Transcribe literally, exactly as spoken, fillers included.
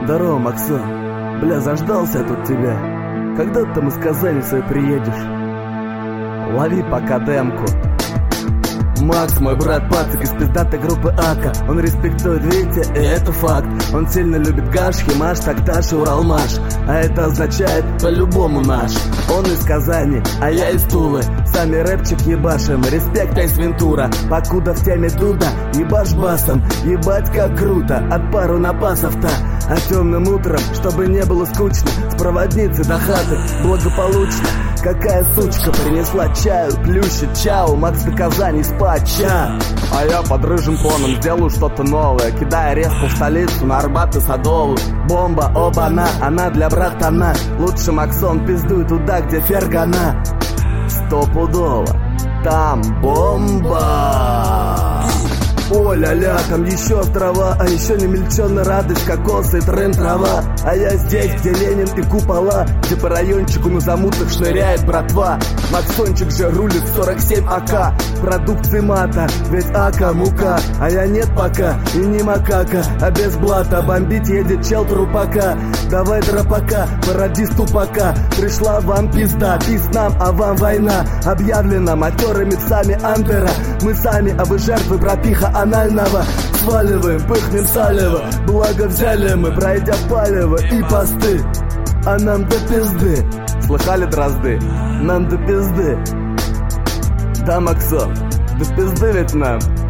Здорово, Максон. Бля, заждался я тут тебя. Когда ты там из Казани своей приедешь? Лови пока демку. Макс, мой брат Пацик из пиздатой группы Ака. Он респектует Витя, и это факт. Он сильно любит гаш, химаш, такташ и уралмаш. А это означает по-любому наш. Он из Казани, а я из Тулы. Сами рэпчик ебашим, респект Эйс Вентура. Покуда в теме Дуда, ебашь басом. Ебать как круто, от пару напасов-то. А темным утром, чтобы не было скучно, с проводницы до хаты благополучно. Какая сучка принесла чаю, плющит чау. Макс до Казани спать, ча. А я под рыжим фоном сделаю что-то новое, кидая резко в столицу, на Арбат и Садовую. Бомба, оба-на, она для братана. Лучше Максон пиздуй туда, где Фергана. Стопудово, там бомба. О-ля-ля, там еще острова, а еще не мельченая радость, кокосы и трын-трава. А я здесь, где Ленин и купола, где по райончику на замутах шныряет братва. Максончик же рулит сорок семь АК, продукции мата, ведь АК мука. А я нет пока, и не макака, а без блата бомбить едет чел трупака. Давай дропака, пародист тупака. Пришла вам пизда, пиз нам, а вам война. Объявлена матерыми псами Андера. Мы сами, а вы жертвы пропиха анального. Сваливаем, пыхнем салево. Благо взяли мы, пройдя палево и посты. А нам до пизды. Слыхали, дрозды? Нам до пизды. Да, Максон, до пизды ведь нам.